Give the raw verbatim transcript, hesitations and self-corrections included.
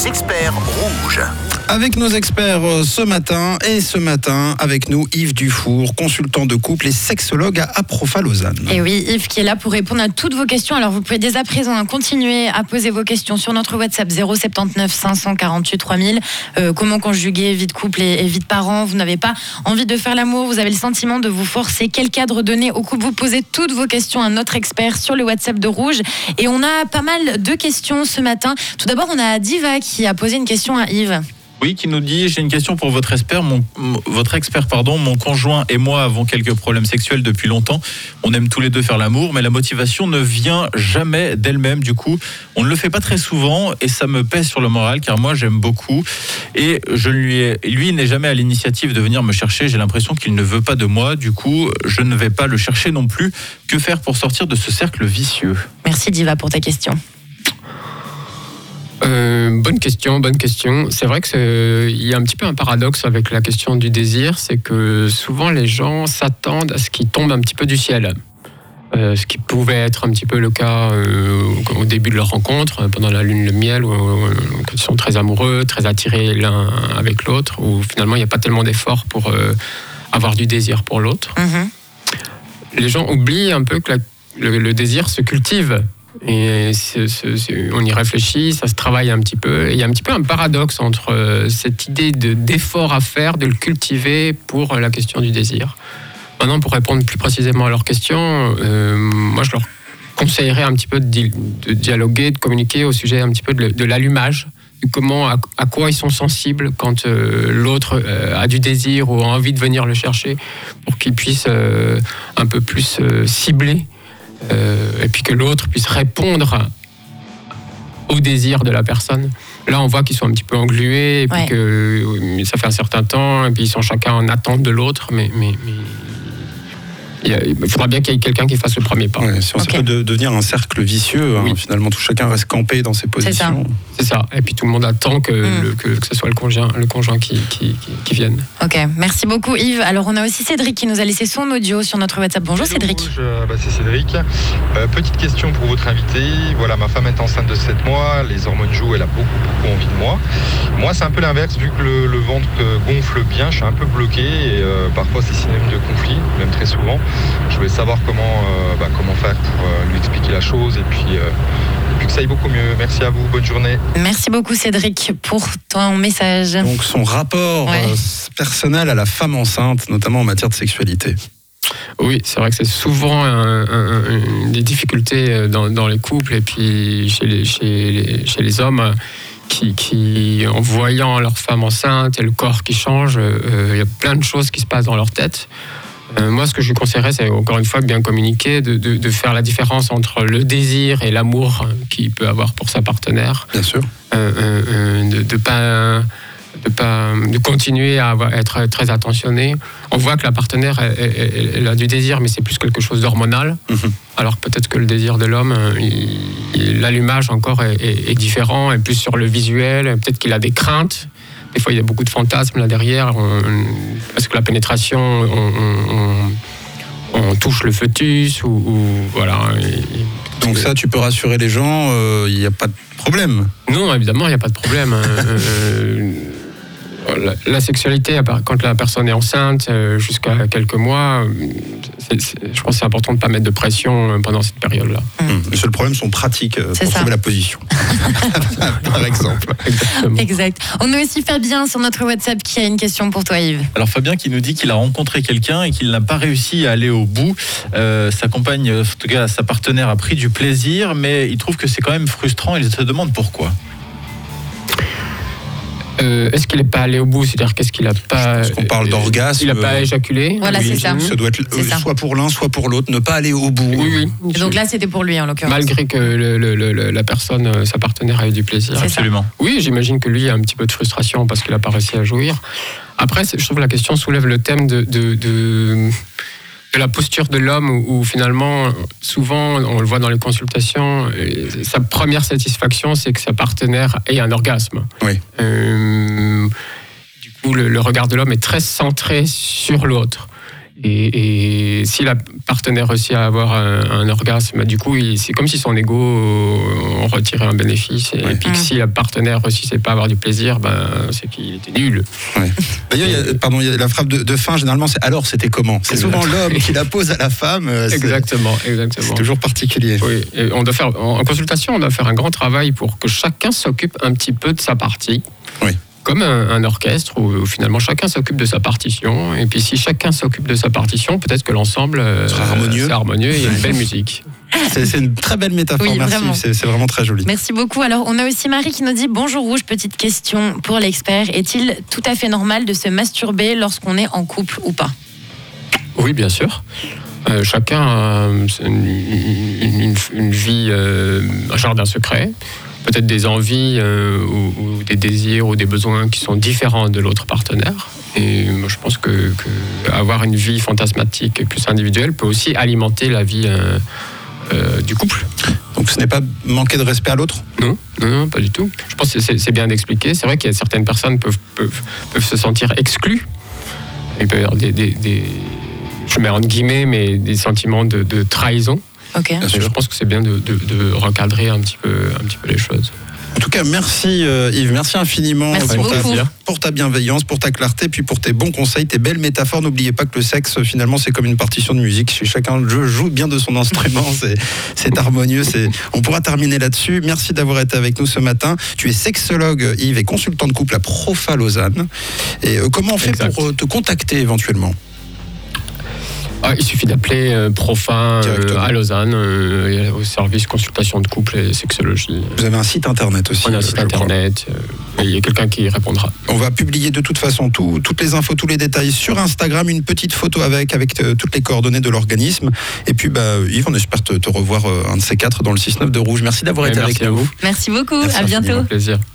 les experts rouges. Avec nos experts ce matin, et ce matin, avec nous, Yves Dufour, consultant de couple et sexologue à Aprofa Lausanne. Et oui, Yves qui est là pour répondre à toutes vos questions. Alors vous pouvez dès à présent hein, continuer à poser vos questions sur notre WhatsApp zéro sept neuf cinq cent quarante-huit trois mille. Euh, comment conjuguer vie de couple et, et vie de parents? Vous n'avez pas envie de faire l'amour, vous avez le sentiment de vous forcer. Quel cadre donner au couple? Vous posez toutes vos questions à notre expert sur le WhatsApp de Rouge. Et on a pas mal de questions ce matin. Tout d'abord, on a Diva qui a posé une question à Yves. Oui, qui nous dit, j'ai une question pour votre expert. Mon, votre expert, pardon, mon conjoint et moi avons quelques problèmes sexuels depuis longtemps. On aime tous les deux faire l'amour, mais la motivation ne vient jamais d'elle-même. Du coup, on ne le fait pas très souvent et ça me pèse sur le moral car moi j'aime beaucoup et je lui, ai, lui n'est jamais à l'initiative de venir me chercher. J'ai l'impression qu'il ne veut pas de moi. Du coup, je ne vais pas le chercher non plus. Que faire pour sortir de ce cercle vicieux? Merci Diva pour ta question. Euh, bonne question, bonne question. C'est vrai qu'il y a un petit peu un paradoxe avec la question du désir, c'est que souvent les gens s'attendent à ce qui tombe un petit peu du ciel. Euh, ce qui pouvait être un petit peu le cas euh, au début de leur rencontre, pendant la lune de miel, où, où, quand ils sont très amoureux, très attirés l'un avec l'autre, où finalement il n'y a pas tellement d'efforts pour euh, avoir du désir pour l'autre. Mm-hmm. Les gens oublient un peu que la, le, le désir se cultive. Et c'est, c'est, c'est, on y réfléchit, ça se travaille un petit peu. Et il y a un petit peu un paradoxe entre euh, cette idée de, d'effort à faire, de le cultiver pour la question du désir. Maintenant, pour répondre plus précisément à leur question, euh, moi je leur conseillerais un petit peu de, di- de dialoguer, de communiquer au sujet un petit peu de, de l'allumage, de comment, à, à quoi ils sont sensibles quand euh, l'autre euh, a du désir ou a envie de venir le chercher, pour qu'ils puissent euh, un peu plus euh, cibler. Euh, et puis que l'autre puisse répondre au désir de la personne. Là, on voit qu'ils sont un petit peu englués, et puis ouais. que ça fait un certain temps, et puis ils sont chacun en attente de l'autre, mais, mais, mais il faudra bien qu'il y ait quelqu'un qui fasse le premier pas. Ouais, sinon, okay. Ça peut de, devenir un cercle vicieux. Oui. Hein, finalement, tout chacun reste campé dans ses positions. C'est ça. C'est ça. Et puis tout le monde attend que, mm. le, que, que ce soit le conjoint, le conjoint qui, qui, qui, qui vienne. Ok, merci beaucoup Yves. Alors on a aussi Cédric qui nous a laissé son audio sur notre WhatsApp. Bonjour Hello, Cédric. Je, bah, c'est Cédric. Euh, petite question pour votre invité. Voilà, ma femme est enceinte de sept mois, les hormones jouent, elle a beaucoup, beaucoup envie de moi. Moi, c'est un peu l'inverse, vu que le, le ventre gonfle bien, je suis un peu bloqué et euh, parfois c'est synonyme de conflit, même très souvent. Je voulais savoir comment, euh, bah, comment faire pour euh, lui expliquer la chose et puis, euh, et puis que ça aille beaucoup mieux. Merci à vous, bonne journée. Merci beaucoup Cédric pour ton message. Donc son rapport ouais. euh, personnel à la femme enceinte, notamment en matière de sexualité. Oui, c'est vrai que c'est souvent un, un, un, des difficultés dans, dans les couples et puis chez les, chez les, chez les hommes qui, qui, en voyant leur femme enceinte et le corps qui change, euh, il y a plein de choses qui se passent dans leur tête. Euh, moi, ce que je lui conseillerais, c'est encore une fois de bien communiquer, de, de, de faire la différence entre le désir et l'amour qu'il peut avoir pour sa partenaire. Bien sûr. Euh, euh, de, de pas... De, pas, de continuer à avoir, être très attentionné. On voit que la partenaire, elle, elle, elle a du désir, mais c'est plus quelque chose d'hormonal. Mm-hmm. Alors peut-être que le désir de l'homme, il, il, l'allumage encore est, est, est différent, est plus sur le visuel. Peut-être qu'il a des craintes. Des fois, il y a beaucoup de fantasmes là derrière. On, parce que la pénétration, on, on, on touche le fœtus ou, ou voilà. Et, donc ça, tu peux rassurer les gens, il euh, n'y a pas de problème. Non, évidemment, il n'y a pas de problème. euh, La, la sexualité, quand la personne est enceinte jusqu'à quelques mois, c'est, c'est, je pense que c'est important de ne pas mettre de pression pendant cette période-là. Mmh. Les seuls problèmes sont pratiques pour c'est trouver ça. La position, par exemple. Exactement. Exact. On a aussi Fabien sur notre WhatsApp qui a une question pour toi, Yves. Alors Fabien qui nous dit qu'il a rencontré quelqu'un et qu'il n'a pas réussi à aller au bout. Euh, sa compagne, en tout cas sa partenaire, a pris du plaisir, mais il trouve que c'est quand même frustrant et il se demande pourquoi. Euh, est-ce qu'il n'est pas allé au bout? C'est-à-dire qu'est-ce qu'il n'a pas... Je pense qu'on parle d'orgasme. Il n'a pas éjaculé. Voilà, oui, c'est ça. Ça doit être c'est euh, ça. soit pour l'un, soit pour l'autre. Ne pas aller au bout. Oui, oui. Et donc là, c'était pour lui, en l'occurrence. Malgré que le, le, le, la personne, sa partenaire, a eu du plaisir. C'est absolument. Ça. Oui, j'imagine que lui a un petit peu de frustration parce qu'il n'a pas réussi à jouir. Après, je trouve que la question soulève le thème de... de, de de la posture de l'homme où, où finalement, souvent, on le voit dans les consultations, sa première satisfaction, c'est que sa partenaire ait un orgasme. Oui. Euh, du coup, le, le regard de l'homme est très centré sur l'autre. Et, et si la partenaire réussit à avoir un, un orgasme, du coup, il, c'est comme si son ego en retirait un bénéfice. Et, Ouais. et puis que si la partenaire réussissait pas à avoir du plaisir, ben, c'est qu'il était nul. Ouais. D'ailleurs, il y a, pardon, il y a la frappe de, de fin, généralement, c'est alors c'était comment. C'est souvent l'homme qui la pose à la femme. euh, c'est- Exactement, exactement. C'est toujours particulier. Oui, et on doit faire, en en consultation, on doit faire un grand travail pour que chacun s'occupe un petit peu de sa partie. Oui. Comme un, un orchestre où, où finalement chacun s'occupe de sa partition. Et puis si chacun s'occupe de sa partition, peut-être que l'ensemble euh, Sera harmonieux. c'est harmonieux et il y a une belle musique. C'est, c'est une très belle métaphore, Oui, merci. vraiment. C'est, c'est vraiment très joli. Merci beaucoup. Alors, on a aussi Marie qui nous dit bonjour Rouge, petite question pour l'expert. Est-il tout à fait normal de se masturber lorsqu'on est en couple ou pas? Oui, bien sûr. Euh, chacun a une, une- une- une vie, euh, un jardin secret. Peut-être des envies euh, ou, ou des désirs ou des besoins qui sont différents de l'autre partenaire. Et moi, je pense que, que avoir une vie fantasmatique et plus individuelle peut aussi alimenter la vie euh, euh, du couple. Donc ce n'est pas manquer de respect à l'autre. Non, non, non, pas du tout. Je pense que c'est, c'est bien d'expliquer. C'est vrai qu'il y a certaines personnes peuvent, peuvent, peuvent se sentir exclues. Il peut y avoir des, des, des- je mets entre guillemets, mais des sentiments de, de trahison. Ok. Bien Et sûr. je pense que c'est bien de, de, de recadrer un petit peu, un petit peu les choses. En tout cas, merci euh, Yves, merci infiniment Merci pour, ta, beaucoup. pour ta bienveillance, pour ta clarté, puis pour tes bons conseils, tes belles métaphores. N'oubliez pas que le sexe, finalement, c'est comme une partition de musique. Si chacun joue bien de son instrument, c'est, c'est harmonieux. C'est... On pourra terminer là-dessus. Merci d'avoir été avec nous ce matin. Tu es sexologue, Yves, et consultant de couple à Profa Lausanne. Et euh, comment on fait Exact. pour euh, te contacter éventuellement? Ah, il suffit d'appeler euh, Profa euh, Directement. à Lausanne, euh, au service consultation de couple et sexologie. Vous avez un site internet aussi. On a un euh, site je crois. internet, euh, et il y a quelqu'un qui répondra. On va publier de toute façon tout- toutes les infos, tous les détails sur Instagram, une petite photo avec, avec euh, toutes les coordonnées de l'organisme. Et puis, bah, Yves, on espère te, te revoir euh, un de ces quatre dans le six neuf de Rouge. Merci d'avoir Et été merci avec à nous. vous. Merci beaucoup. Merci à bientôt. infiniment. Plaisir.